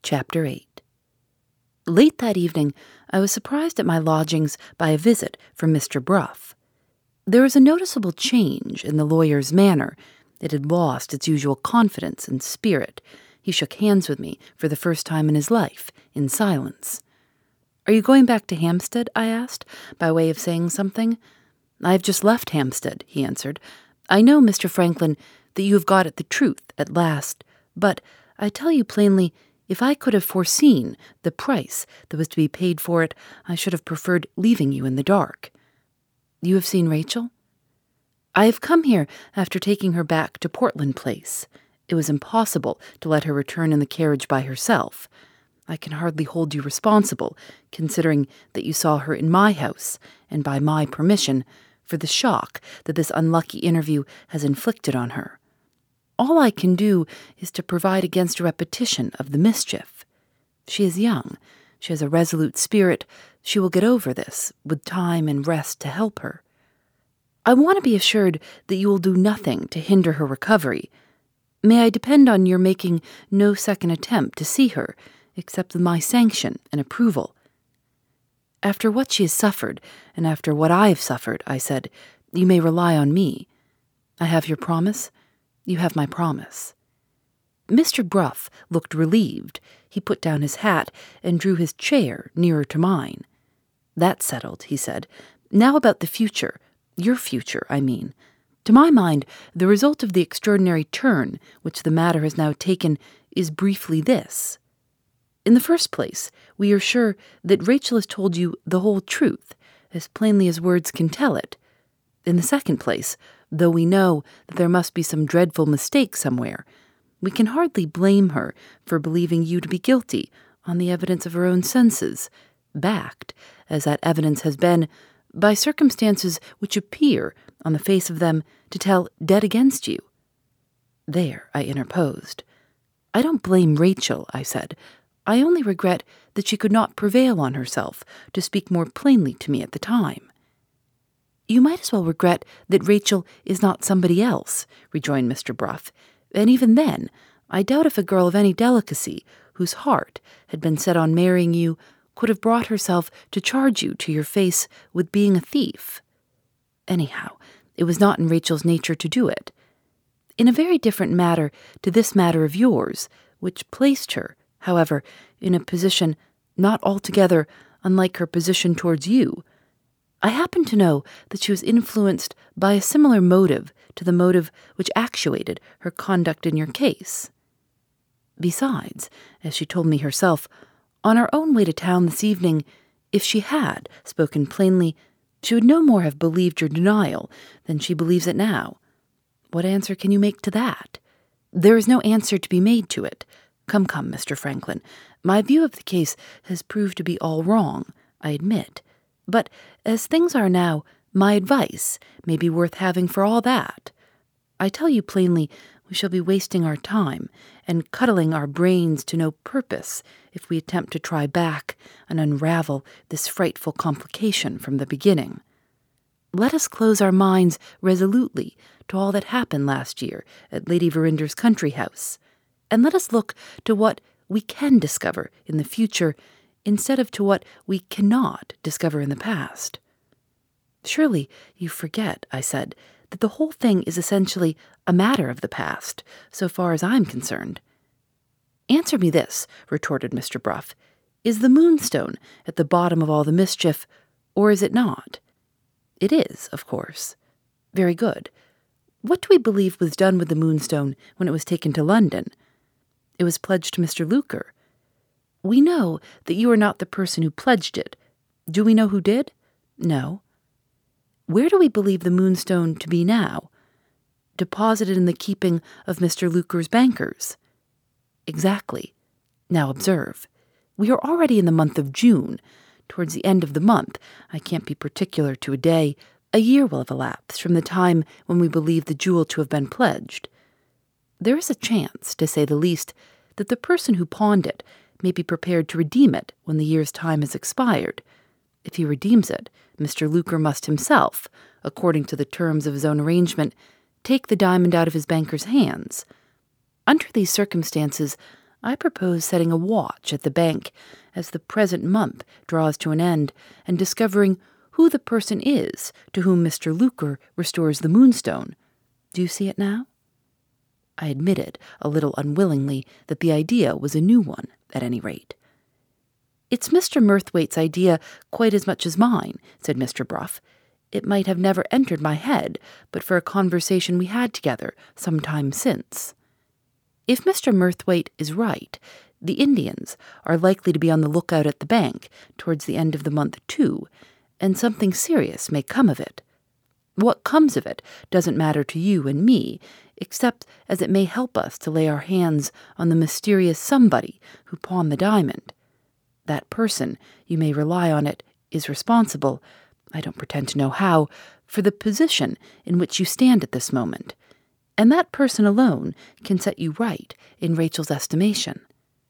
Chapter 8. Late that evening, I was surprised at my lodgings by a visit from Mr. Bruff. There was a noticeable change in the lawyer's manner. It had lost its usual confidence and spirit. He shook hands with me for the first time in his life, in silence. "Are you going back to Hampstead?" I asked, by way of saying something. "I have just left Hampstead," he answered. "I know, Mr. Franklin, that you have got at the truth at last, but I tell you plainly, if I could have foreseen the price that was to be paid for it, I should have preferred leaving you in the dark." "You have seen Rachel?" "I have come here after taking her back to Portland Place. It was impossible to let her return in the carriage by herself. I can hardly hold you responsible, considering that you saw her in my house, and by my permission, for the shock that this unlucky interview has inflicted on her. All I can do is to provide against a repetition of the mischief. She is young. She has a resolute spirit. She will get over this, with time and rest to help her. I want to be assured that you will do nothing to hinder her recovery. May I depend on your making no second attempt to see her, except with my sanction and approval?" "After what she has suffered, and after what I have suffered," I said, "you may rely on me. I have your promise. You have my promise." Mr. Bruff looked relieved. He put down his hat and drew his chair nearer to mine. "That's settled," he said. "Now about the future. Your future, I mean. To my mind, the result of the extraordinary turn which the matter has now taken is briefly this. In the first place, we are sure that Rachel has told you the whole truth, as plainly as words can tell it. In the second place, though we know that there must be some dreadful mistake somewhere, we can hardly blame her for believing you to be guilty on the evidence of her own senses, backed, as that evidence has been, by circumstances which appear, on the face of them, to tell dead against you." "There," I interposed. "I don't blame Rachel," I said. "I only regret that she could not prevail on herself to speak more plainly to me at the time." "You might as well regret that Rachel is not somebody else," rejoined Mr. Bruff. "And even then, I doubt if a girl of any delicacy, whose heart had been set on marrying you, could have brought herself to charge you to your face with being a thief. Anyhow, it was not in Rachel's nature to do it. In a very different matter to this matter of yours, which placed her, however, in a position not altogether unlike her position towards you, I happen to know that she was influenced by a similar motive to the motive which actuated her conduct in your case. Besides, as she told me herself, on our own way to town this evening, if she had spoken plainly, she would no more have believed your denial than she believes it now. What answer can you make to that? There is no answer to be made to it. Come, Mr. Franklin, my view of the case has proved to be all wrong, I admit. But as things are now, my advice may be worth having for all that. I tell you plainly, we shall be wasting our time and cuddling our brains to no purpose if we attempt to try back and unravel this frightful complication from the beginning. Let us close our minds resolutely to all that happened last year at Lady Verinder's country house, and let us look to what we can discover in the future instead of to what we cannot discover in the past." "Surely you forget," I said, "that the whole thing is essentially a matter of the past, so far as I'm concerned." "Answer me this," retorted Mr. Bruff. "Is the Moonstone at the bottom of all the mischief, or is it not?" "It is, of course." "Very good. What do we believe was done with the Moonstone when it was taken to London?" "It was pledged to Mr. Luker." "We know that you are not the person who pledged it. Do we know who did?" "No." "Where do we believe the Moonstone to be now?" "Deposited in the keeping of Mr. Luker's bankers." "Exactly. Now observe. We are already in the month of June. Towards the end of the month, I can't be particular to a day, a year will have elapsed from the time when we believe the jewel to have been pledged. There is a chance, to say the least, that the person who pawned it may be prepared to redeem it when the year's time has expired. If he redeems it, Mr. Luker must himself, according to the terms of his own arrangement, take the diamond out of his banker's hands. Under these circumstances, I propose setting a watch at the bank as the present month draws to an end and discovering who the person is to whom Mr. Luker restores the Moonstone. Do you see it now?" I admitted, a little unwillingly, that the idea was a new one, at any rate. "It's Mr. Murthwaite's idea quite as much as mine," said Mr. Bruff. "It might have never entered my head but for a conversation we had together some time since. If Mr. Murthwaite is right, the Indians are likely to be on the lookout at the bank towards the end of the month too, and something serious may come of it. What comes of it doesn't matter to you and me, except as it may help us to lay our hands on the mysterious somebody who pawned the diamond. That person, you may rely on it, is responsible, I don't pretend to know how, for the position in which you stand at this moment, and that person alone can set you right in Rachel's estimation."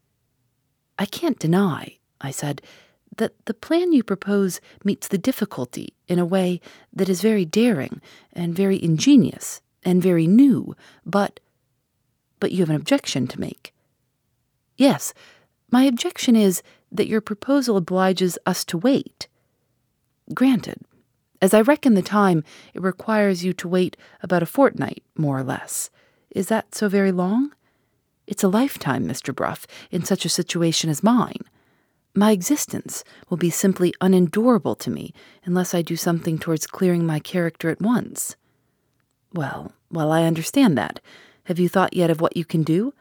"I can't deny," I said, "that the plan you propose meets the difficulty in a way that is very daring and very ingenious and very new, but you have an objection to make." "Yes, my objection is that your proposal obliges us to wait." "Granted. As I reckon the time, it requires you to wait about a fortnight, more or less. Is that so very long? It's a lifetime, Mr. Bruff, in such a situation as mine. My existence will be simply unendurable to me unless I do something towards clearing my character at once." Well, I understand that. Have you thought yet of what you can do?"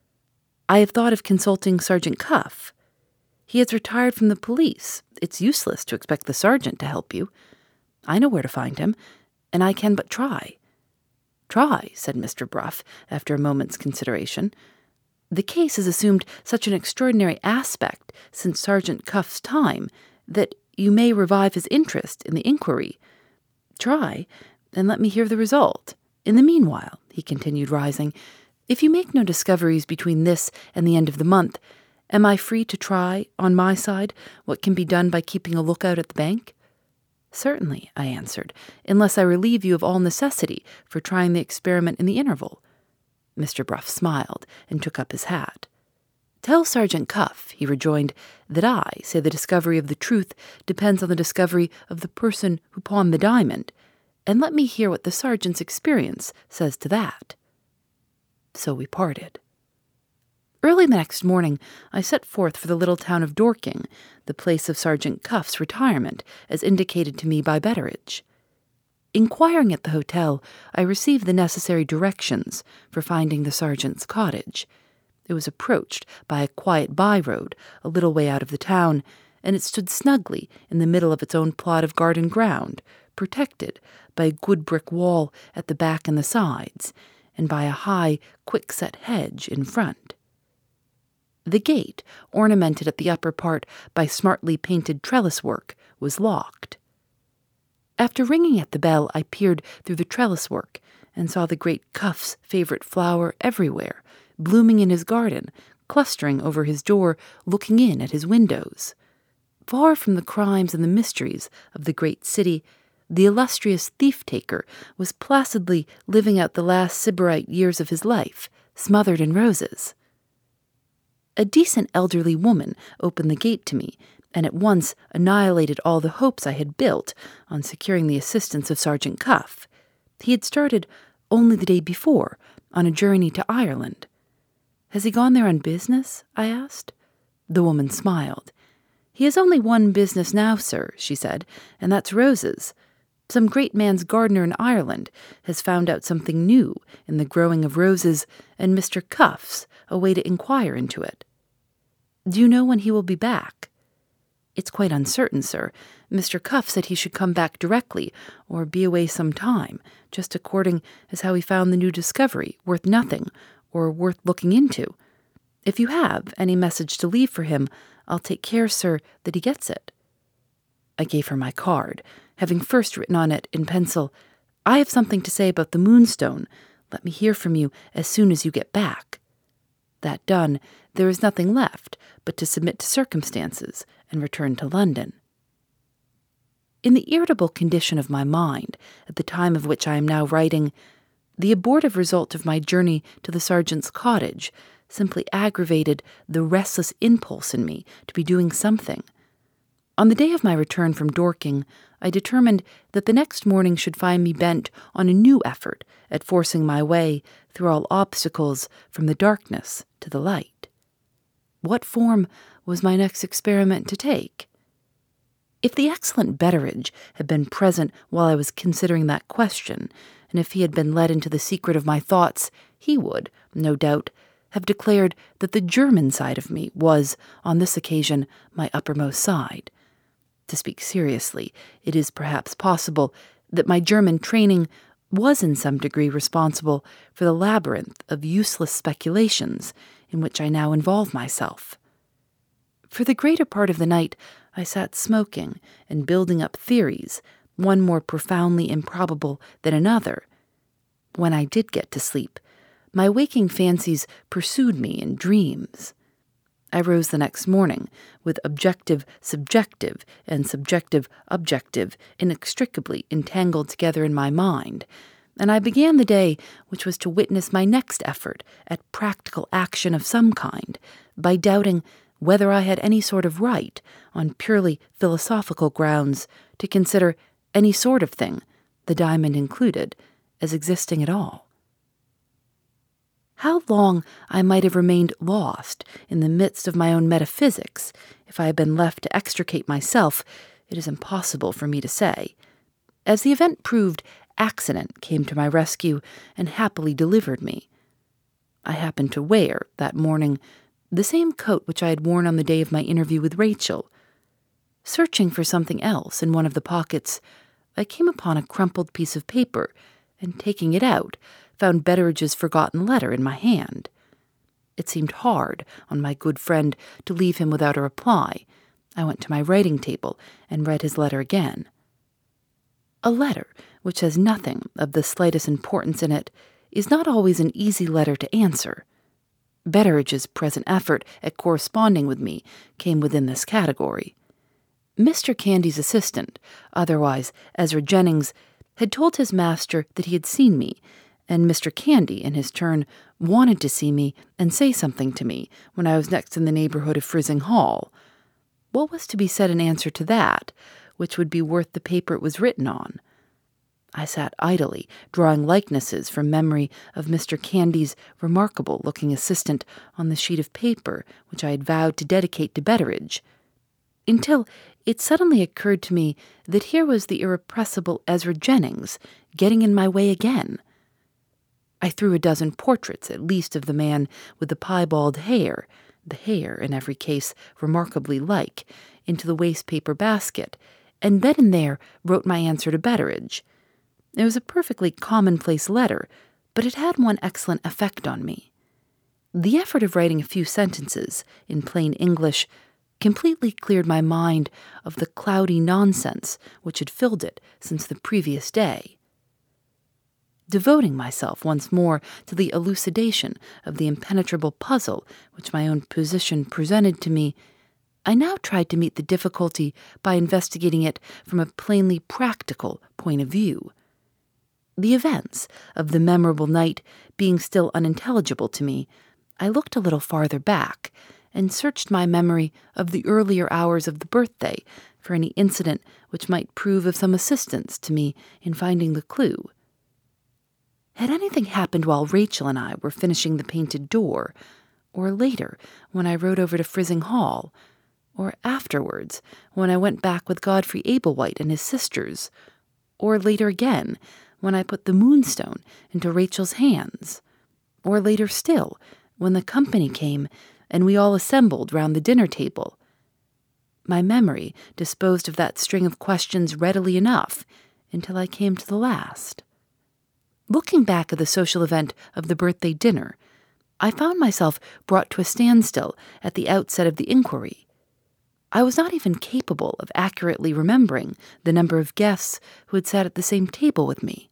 "I have thought of consulting Sergeant Cuff. He has retired from the police. It's useless to expect the sergeant to help you. I know where to find him, and I can but try." "Try," said Mr. Bruff, after a moment's consideration. "The case has assumed such an extraordinary aspect since Sergeant Cuff's time that you may revive his interest in the inquiry. Try, and let me hear the result. In the meanwhile," he continued, rising, "if you make no discoveries between this and the end of the month, am I free to try, on my side, what can be done by keeping a lookout at the bank?" "Certainly," I answered, "unless I relieve you of all necessity for trying the experiment in the interval." Mr. Bruff smiled and took up his hat. "Tell Sergeant Cuff," he rejoined, "that I say the discovery of the truth depends on the discovery of the person who pawned the diamond, and let me hear what the sergeant's experience says to that." So we parted. Early the next morning, I set forth for the little town of Dorking, the place of Sergeant Cuff's retirement, as indicated to me by Betteridge. Inquiring at the hotel, I received the necessary directions for finding the sergeant's cottage. It was approached by a quiet by-road a little way out of the town, and it stood snugly in the middle of its own plot of garden ground, protected by a good brick wall at the back and the sides, and by a high, quick-set hedge in front. The gate, ornamented at the upper part by smartly painted trellis work, was locked. After ringing at the bell, I peered through the trellis work and saw the great Cuff's favourite flower everywhere, blooming in his garden, clustering over his door, looking in at his windows. Far from the crimes and the mysteries of the great city, the illustrious thief-taker was placidly living out the last sybarite years of his life, smothered in roses. A decent elderly woman opened the gate to me, and at once annihilated all the hopes I had built on securing the assistance of Sergeant Cuff. He had started only the day before on a journey to Ireland. "Has he gone there on business?" I asked. The woman smiled. "He has only one business now, sir," she said, "and that's roses. Some great man's gardener in Ireland has found out something new in the growing of roses, and Mr. Cuff's a way to inquire into it." "Do you know when he will be back?" "It's quite uncertain, sir. Mr. Cuff said he should come back directly, or be away some time, just according as how he found the new discovery worth nothing, or worth looking into. If you have any message to leave for him, I'll take care, sir, that he gets it." I gave her my card, having first written on it in pencil, "I have something to say about the Moonstone. Let me hear from you as soon as you get back." That done, there is nothing left but to submit to circumstances and return to London. In the irritable condition of my mind, at the time of which I am now writing, the abortive result of my journey to the sergeant's cottage simply aggravated the restless impulse in me to be doing something. On the day of my return from Dorking, I determined that the next morning should find me bent on a new effort at forcing my way through all obstacles from the darkness to the light. What form was my next experiment to take? If the excellent Betteridge had been present while I was considering that question, and if he had been let into the secret of my thoughts, he would, no doubt, have declared that the German side of me was, on this occasion, my uppermost side. To speak seriously, it is perhaps possible that my German training was in some degree responsible for the labyrinth of useless speculations in which I now involve myself. For the greater part of the night, I sat smoking and building up theories, one more profoundly improbable than another. When I did get to sleep, my waking fancies pursued me in dreams. I rose the next morning with objective subjective and subjective objective inextricably entangled together in my mind, and I began the day which was to witness my next effort at practical action of some kind by doubting whether I had any sort of right, on purely philosophical grounds, to consider any sort of thing, the diamond included, as existing at all. How long I might have remained lost in the midst of my own metaphysics if I had been left to extricate myself, it is impossible for me to say. As the event proved, accident came to my rescue and happily delivered me. I happened to wear, that morning, the same coat which I had worn on the day of my interview with Rachel. Searching for something else in one of the pockets, I came upon a crumpled piece of paper, and taking it out, found Betteridge's forgotten letter in my hand. It seemed hard on my good friend to leave him without a reply. I went to my writing table and read his letter again. A letter which has nothing of the slightest importance in it is not always an easy letter to answer. Betteridge's present effort at corresponding with me came within this category. Mr. Candy's assistant, otherwise Ezra Jennings, had told his master that he had seen me, and Mr. Candy, in his turn, wanted to see me and say something to me when I was next in the neighborhood of Frizzing Hall. What was to be said in answer to that, which would be worth the paper it was written on? I sat idly, drawing likenesses from memory of Mr. Candy's remarkable-looking assistant on the sheet of paper which I had vowed to dedicate to Betteridge, until it suddenly occurred to me that here was the irrepressible Ezra Jennings getting in my way again. I threw a dozen portraits, at least, of the man with the piebald hair, the hair, in every case, remarkably like, into the waste-paper basket, and then and there wrote my answer to Betteridge. It was a perfectly commonplace letter, but it had one excellent effect on me. The effort of writing a few sentences, in plain English, completely cleared my mind of the cloudy nonsense which had filled it since the previous day. Devoting myself once more to the elucidation of the impenetrable puzzle which my own position presented to me, I now tried to meet the difficulty by investigating it from a plainly practical point of view. The events of the memorable night being still unintelligible to me, I looked a little farther back and searched my memory of the earlier hours of the birthday for any incident which might prove of some assistance to me in finding the clue. Had anything happened while Rachel and I were finishing the painted door, or later when I rode over to Frizzing Hall, or afterwards when I went back with Godfrey Ablewhite and his sisters, or later again when I put the moonstone into Rachel's hands, or later still when the company came and we all assembled round the dinner table? My memory disposed of that string of questions readily enough until I came to the last. Looking back at the social event of the birthday dinner, I found myself brought to a standstill at the outset of the inquiry. I was not even capable of accurately remembering the number of guests who had sat at the same table with me.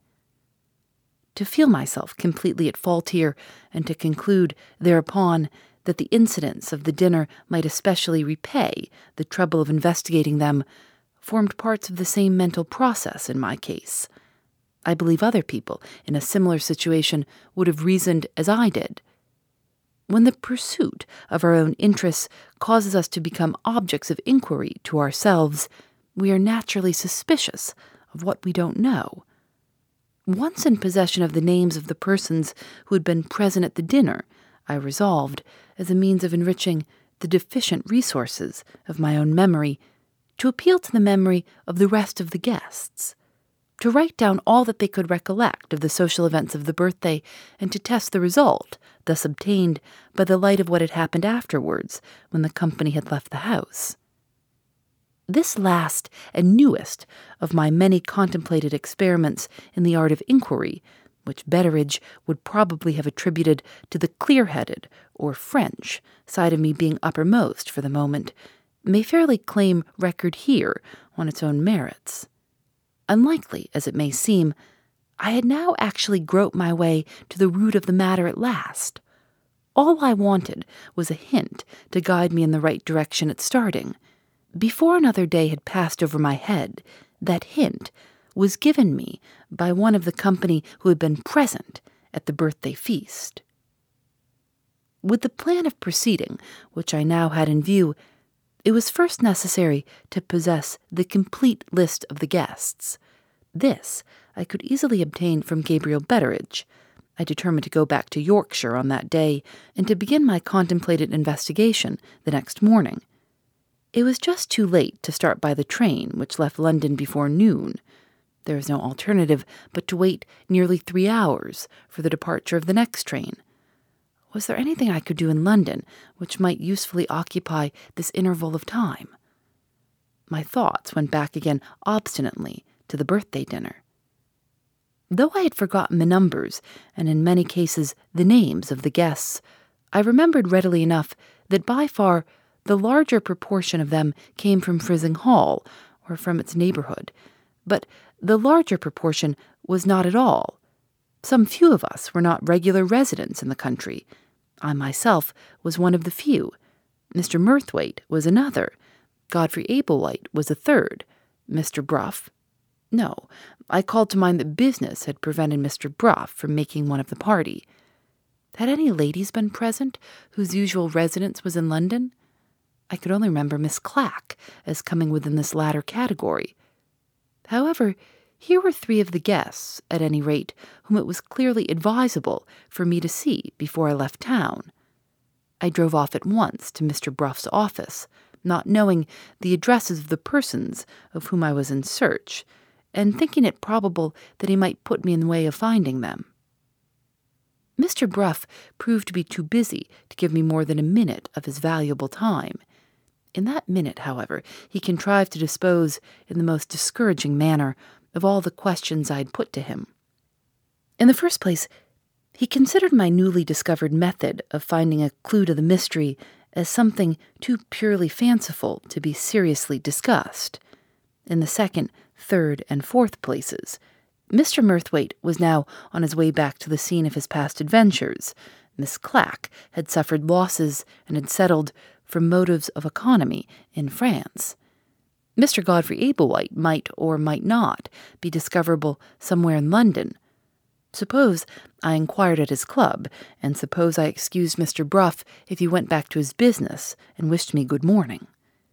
To feel myself completely at fault here, and to conclude, thereupon, that the incidents of the dinner might especially repay the trouble of investigating them, formed parts of the same mental process in my case. I believe other people in a similar situation would have reasoned as I did. When the pursuit of our own interests causes us to become objects of inquiry to ourselves, we are naturally suspicious of what we don't know. Once in possession of the names of the persons who had been present at the dinner, I resolved, as a means of enriching the deficient resources of my own memory, to appeal to the memory of the rest of the guests, to write down all that they could recollect of the social events of the birthday, and to test the result thus obtained by the light of what had happened afterwards when the company had left the house. This last and newest of my many contemplated experiments in the art of inquiry, which Betteredge would probably have attributed to the clear-headed, or French, side of me being uppermost for the moment, may fairly claim record here on its own merits. Unlikely as it may seem, I had now actually groped my way to the root of the matter at last. All I wanted was a hint to guide me in the right direction at starting. Before another day had passed over my head, that hint was given me by one of the company who had been present at the birthday feast. With the plan of proceeding, which I now had in view, it was first necessary to possess the complete list of the guests. This I could easily obtain from Gabriel Betteredge. I determined to go back to Yorkshire on that day and to begin my contemplated investigation the next morning. It was just too late to start by the train, which left London before noon. There was no alternative but to wait nearly 3 hours for the departure of the next train. Was there anything I could do in London which might usefully occupy this interval of time? My thoughts went back again obstinately to the birthday dinner. Though I had forgotten the numbers, and in many cases the names of the guests, I remembered readily enough that by far the larger proportion of them came from Frizinghall Hall, or from its neighbourhood, but the larger proportion was not at all. Some few of us were not regular residents in the country. I myself was one of the few. Mr. Murthwaite was another. Godfrey Ablewhite was a third. Mr. Bruff? No, I called to mind that business had prevented Mr. Bruff from making one of the party. Had any ladies been present whose usual residence was in London? I could only remember Miss Clack as coming within this latter category. However, here were 3 of the guests, at any rate, whom it was clearly advisable for me to see before I left town. I drove off at once to Mr. Bruff's office, not knowing the addresses of the persons of whom I was in search, and thinking it probable that he might put me in the way of finding them. Mr. Bruff proved to be too busy to give me more than a minute of his valuable time. In that minute, however, he contrived to dispose, in the most discouraging manner, of all the questions I had put to him. In the first place, he considered my newly discovered method of finding a clue to the mystery as something too purely fanciful to be seriously discussed. In the second, third, and fourth places, Mr. Murthwaite was now on his way back to the scene of his past adventures. Miss Clack had suffered losses and had settled, from motives of economy, in France. Mr. Godfrey Ablewhite might or might not be discoverable somewhere in London. Suppose I inquired at his club, and suppose I excused Mr. Bruff if he went back to his business and wished me good morning.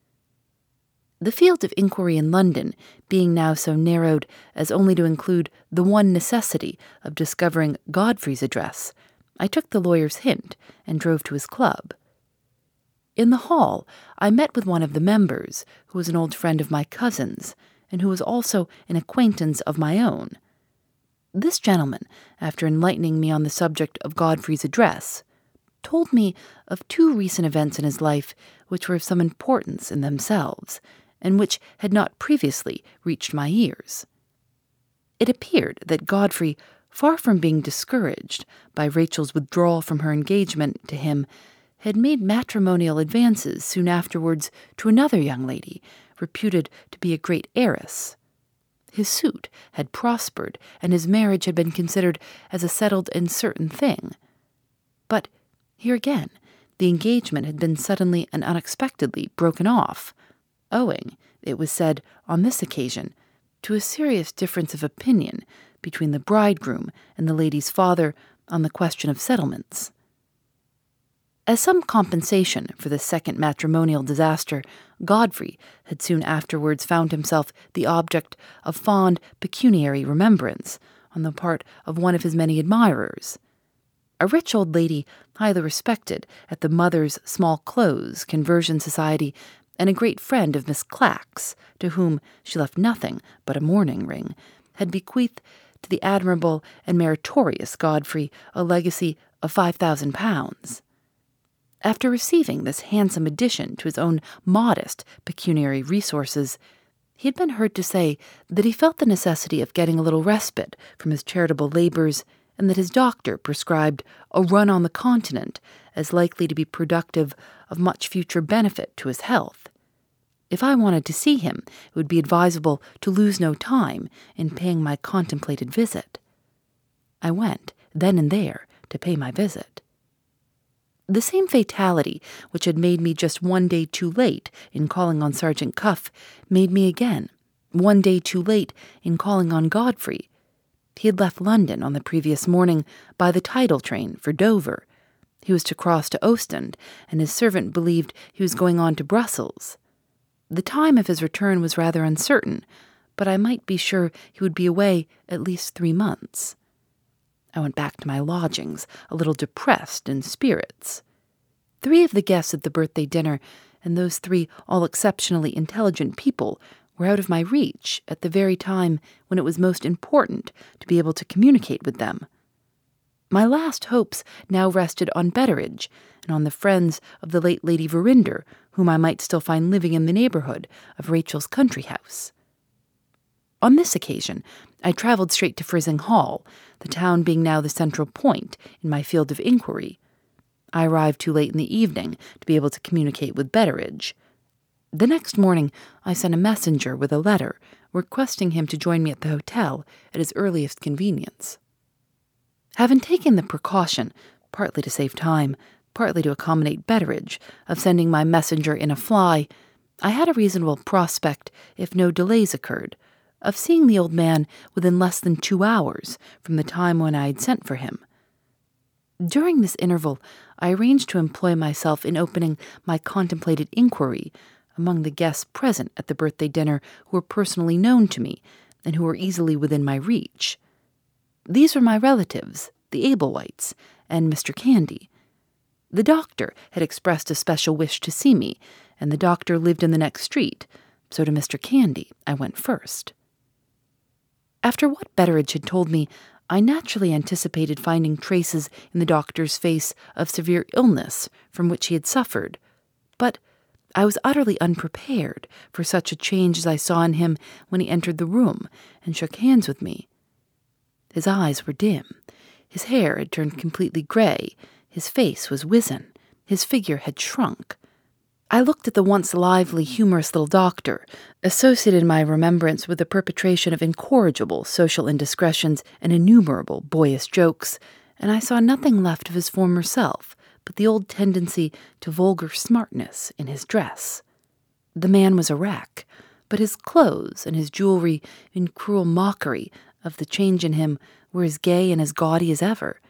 The field of inquiry in London being now so narrowed as only to include the one necessity of discovering Godfrey's address, I took the lawyer's hint and drove to his club. In the hall, I met with one of the members, who was an old friend of my cousin's, and who was also an acquaintance of my own. This gentleman, after enlightening me on the subject of Godfrey's address, told me of 2 recent events in his life which were of some importance in themselves, and which had not previously reached my ears. It appeared that Godfrey, far from being discouraged by Rachel's withdrawal from her engagement to him, had made matrimonial advances soon afterwards to another young lady, reputed to be a great heiress. His suit had prospered, and his marriage had been considered as a settled and certain thing. But here again, the engagement had been suddenly and unexpectedly broken off, owing, it was said on this occasion, to a serious difference of opinion between the bridegroom and the lady's father on the question of settlements. As some compensation for this second matrimonial disaster, Godfrey had soon afterwards found himself the object of fond pecuniary remembrance on the part of one of his many admirers. A rich old lady, highly respected at the Mothers' Small Clothes Conversion Society, and a great friend of Miss Clack's, to whom she left nothing but a mourning ring, had bequeathed to the admirable and meritorious Godfrey a legacy of £5,000. After receiving this handsome addition to his own modest pecuniary resources, he had been heard to say that he felt the necessity of getting a little respite from his charitable labors, and that his doctor prescribed a run on the continent as likely to be productive of much future benefit to his health. If I wanted to see him, it would be advisable to lose no time in paying my contemplated visit. I went, then and there, to pay my visit. The same fatality which had made me just one day too late in calling on Sergeant Cuff made me again, one day too late in calling on Godfrey. He had left London on the previous morning by the tidal train for Dover. He was to cross to Ostend, and his servant believed he was going on to Brussels. The time of his return was rather uncertain, but I might be sure he would be away at least 3 months. I went back to my lodgings, a little depressed in spirits. 3 of the guests at the birthday dinner, and those 3 all exceptionally intelligent people, were out of my reach at the very time when it was most important to be able to communicate with them. My last hopes now rested on Betteredge, and on the friends of the late Lady Verinder, whom I might still find living in the neighbourhood of Rachel's country house. On this occasion, I travelled straight to Frizinghall, Hall, the town being now the central point in my field of inquiry. I arrived too late in the evening to be able to communicate with Betteredge. The next morning, I sent a messenger with a letter, requesting him to join me at the hotel at his earliest convenience. Having taken the precaution, partly to save time, partly to accommodate Betteredge, of sending my messenger in a fly, I had a reasonable prospect, if no delays occurred, of seeing the old man within less than 2 hours from the time when I had sent for him. During this interval, I arranged to employ myself in opening my contemplated inquiry among the guests present at the birthday dinner who were personally known to me and who were easily within my reach. These were my relatives, the Ablewhites, and Mr. Candy. The doctor had expressed a special wish to see me, and the doctor lived in the next street, so to Mr. Candy I went first. After what Betteredge had told me, I naturally anticipated finding traces in the doctor's face of severe illness from which he had suffered, but I was utterly unprepared for such a change as I saw in him when he entered the room and shook hands with me. His eyes were dim, his hair had turned completely grey, his face was wizen, his figure had shrunk. I looked at the once lively, humorous little doctor, associated my remembrance with the perpetration of incorrigible social indiscretions and innumerable boyish jokes, and I saw nothing left of his former self but the old tendency to vulgar smartness in his dress. The man was a wreck, but his clothes and his jewelry, in cruel mockery of the change in him, were as gay and as gaudy as ever.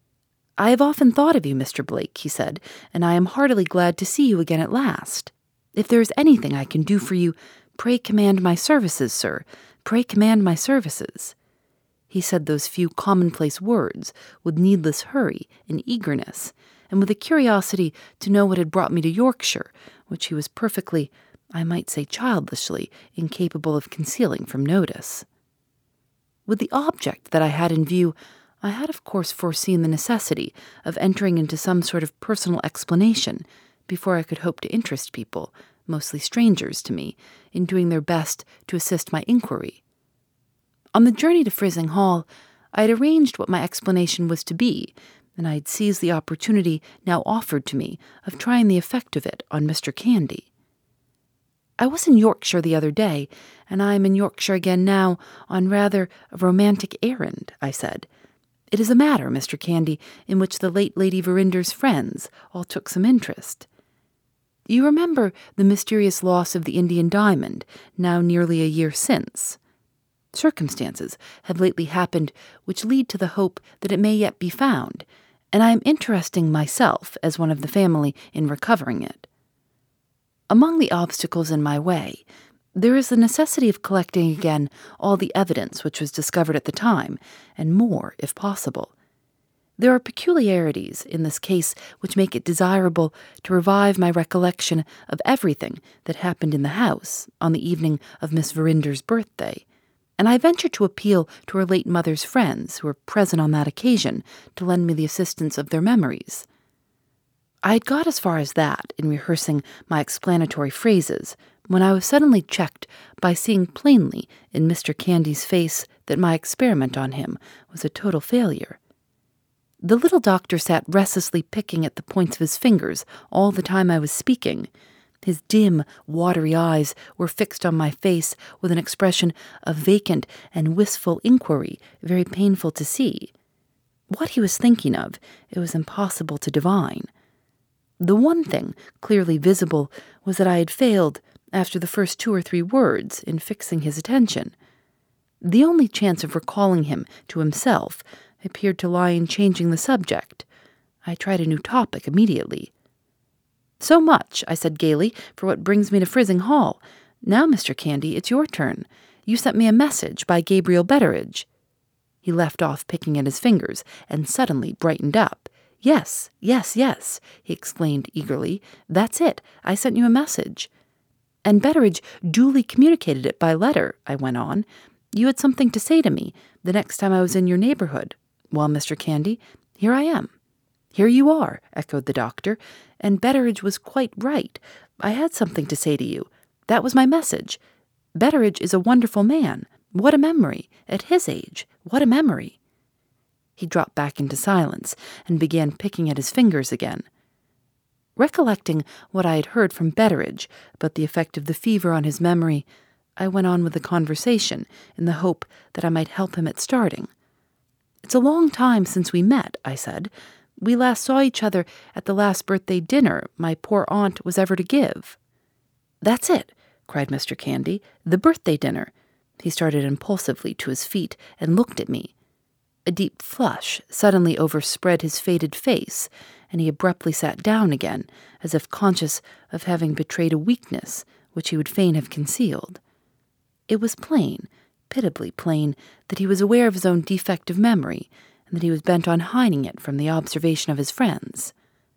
"I have often thought of you, Mr. Blake," he said, "and I am heartily glad to see you again at last. If there is anything I can do for you, pray command my services, sir. Pray command my services." He said those few commonplace words with needless hurry and eagerness, and with a curiosity to know what had brought me to Yorkshire, which he was perfectly, I might say childishly, incapable of concealing from notice. With the object that I had in view, I had of course foreseen the necessity of entering into some sort of personal explanation before I could hope to interest people, mostly strangers to me, in doing their best to assist my inquiry. On the journey to Frizinghall, Hall, I had arranged what my explanation was to be, and I had seized the opportunity now offered to me of trying the effect of it on Mr. Candy. "I was in Yorkshire the other day, and I am in Yorkshire again now on rather a romantic errand," I said. "It is a matter, Mr. Candy, in which the late Lady Verinder's friends all took some interest. You remember the mysterious loss of the Indian diamond, now nearly a year since. Circumstances have lately happened which lead to the hope that it may yet be found, and I am interesting myself as one of the family in recovering it. Among the obstacles in my way, there is the necessity of collecting again all the evidence which was discovered at the time, and more, if possible. There are peculiarities in this case which make it desirable to revive my recollection of everything that happened in the house on the evening of Miss Verinder's birthday, and I venture to appeal to her late mother's friends who were present on that occasion to lend me the assistance of their memories. I had got as far as that in rehearsing my explanatory phrases when I was suddenly checked by seeing plainly in Mr. Candy's face that my experiment on him was a total failure. The little doctor sat restlessly picking at the points of his fingers all the time I was speaking. His dim, watery eyes were fixed on my face with an expression of vacant and wistful inquiry very painful to see. What he was thinking of, it was impossible to divine. The one thing clearly visible was that I had failed, after the first 2 or 3 words, in fixing his attention. The only chance of recalling him to himself appeared to lie in changing the subject. I tried a new topic immediately. "So much," I said gaily, "for what brings me to Frizzing Hall. Now, Mr. Candy, it's your turn. You sent me a message by Gabriel Betteredge." He left off picking at his fingers and suddenly brightened up. Yes, he exclaimed eagerly. "That's it. I sent you a message." "And Betteredge duly communicated it by letter," I went on. "You had something to say to me the next time I was in your neighborhood. Well, Mr. Candy, here I am." "Here you are," echoed the doctor, "and Betteredge was quite right. I had something to say to you. That was my message. Betteredge is a wonderful man. What a memory! At his age, what a memory!" He dropped back into silence and began picking at his fingers again. Recollecting what I had heard from Betteredge about the effect of the fever on his memory, I went on with the conversation in the hope that I might help him at starting. "It's a long time since we met," I said. "We last saw each other at the last birthday dinner my poor aunt was ever to give." "That's it," cried Mr. Candy, "the birthday dinner." He started impulsively to his feet and looked at me. A deep flush suddenly overspread his faded face, and he abruptly sat down again, as if conscious of having betrayed a weakness which he would fain have concealed. It was plain, pitiably plain, that he was aware of his own defect of memory, and that he was bent on hiding it from the observation of his friends.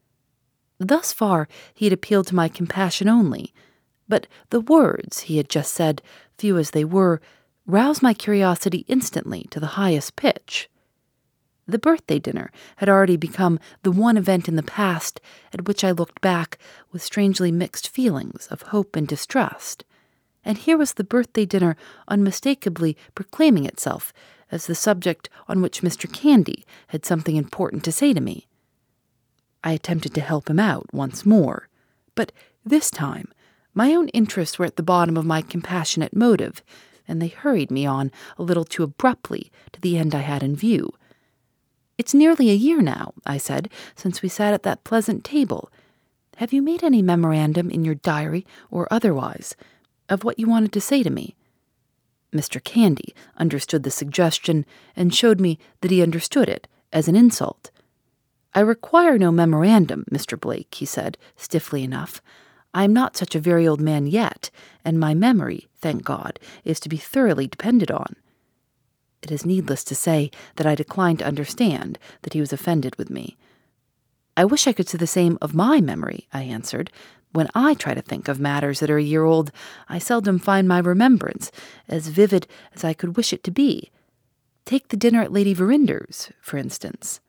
Thus far he had appealed to my compassion only, but the words he had just said, few as they were, roused my curiosity instantly to the highest pitch. The birthday dinner had already become the one event in the past at which I looked back with strangely mixed feelings of hope and distrust, and here was the birthday dinner unmistakably proclaiming itself as the subject on which Mr. Candy had something important to say to me. I attempted to help him out once more, but this time my own interests were at the bottom of my compassionate motive, and they hurried me on a little too abruptly to the end I had in view. "It's nearly a year now," I said, "since we sat at that pleasant table. Have you made any memorandum in your diary or otherwise of what you wanted to say to me?" Mr. Candy understood the suggestion and showed me that he understood it as an insult. "I require no memorandum, Mr. Blake," he said, stiffly enough. "I am not such a very old man yet, and my memory, thank God, is to be thoroughly depended on." It is needless to say that I declined to understand that he was offended with me. "I wish I could say the same of my memory," I answered. "When I try to think of matters that are a year old, I seldom find my remembrance as vivid as I could wish it to be. Take the dinner at Lady Verinder's, for instance."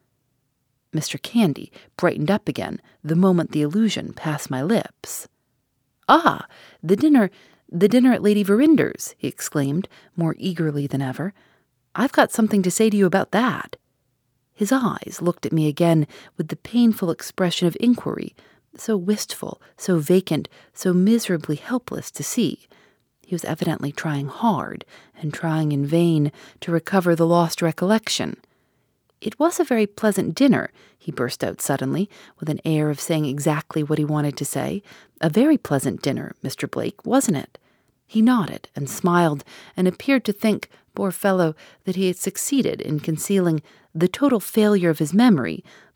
Mr. Candy brightened up again the moment the allusion passed my lips. "Ah, the dinner at Lady Verinder's," he exclaimed, more eagerly than ever. "I've got something to say to you about that." His eyes looked at me again with the painful expression of inquiry, so wistful, so vacant, so miserably helpless to see. He was evidently trying hard, and trying in vain, to recover the lost recollection. "It was a very pleasant dinner," he burst out suddenly, with an air of saying exactly what he wanted to say. "A very pleasant dinner, Mr. Blake, wasn't it?" He nodded and smiled, and appeared to think, poor fellow, that he had succeeded in concealing the total failure of his memory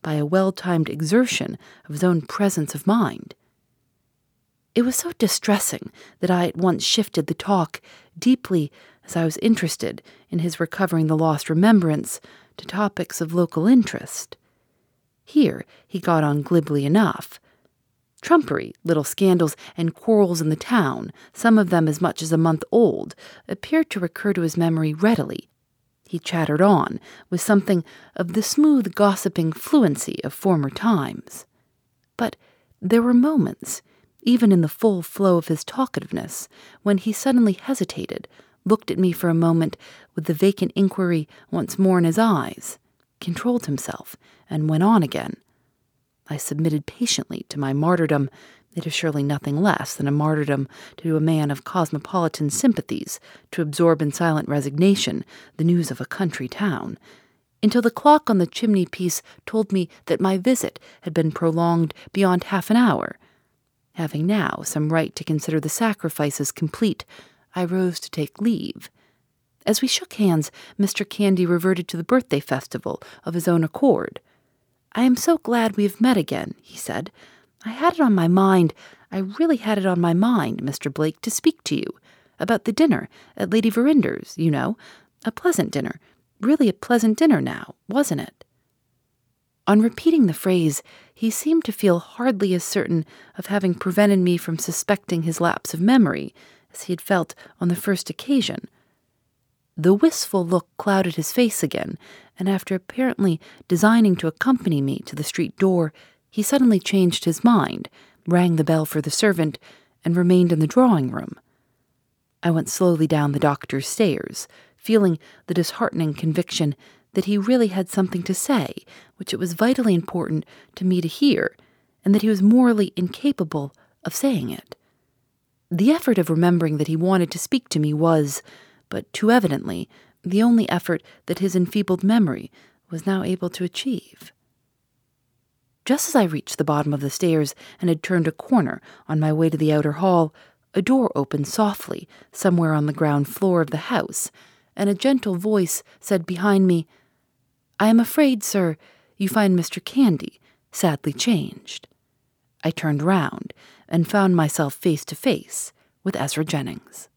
by a well-timed exertion of his own presence of mind. It was so distressing that I at once shifted the talk, deeply as I was interested in his recovering the lost remembrance, to topics of local interest. Here he got on glibly enough. Trumpery little scandals and quarrels in the town, some of them as much as a month old, appeared to recur to his memory readily. He chattered on, with something of the smooth gossiping fluency of former times. But there were moments, even in the full flow of his talkativeness, when he suddenly hesitated, looked at me for a moment with the vacant inquiry once more in his eyes, controlled himself, and went on again. I submitted patiently to my martyrdom. It is surely nothing less than a martyrdom to a man of cosmopolitan sympathies to absorb in silent resignation the news of a country town, until the clock on the chimney-piece told me that my visit had been prolonged beyond half an hour. Having now some right to consider the sacrifices complete, I rose to take leave. As we shook hands, Mr. Candy reverted to the birthday festival of his own accord. "I am so glad we have met again," he said. "I really had it on my mind, Mr. Blake, to speak to you. About the dinner at Lady Verinder's, you know. A pleasant dinner. Really a pleasant dinner now, wasn't it?" On repeating the phrase, he seemed to feel hardly as certain of having prevented me from suspecting his lapse of memory as he had felt on the first occasion. The wistful look clouded his face again, and after apparently designing to accompany me to the street door, he suddenly changed his mind, rang the bell for the servant, and remained in the drawing-room. I went slowly down the doctor's stairs, feeling the disheartening conviction that he really had something to say which it was vitally important to me to hear, and that he was morally incapable of saying it. The effort of remembering that he wanted to speak to me was, but too evidently, the only effort that his enfeebled memory was now able to achieve. Just as I reached the bottom of the stairs and had turned a corner on my way to the outer hall, a door opened softly somewhere on the ground floor of the house, and a gentle voice said behind me, "I am afraid, sir, you find Mr. Candy sadly changed." I turned round and found myself face to face with Ezra Jennings.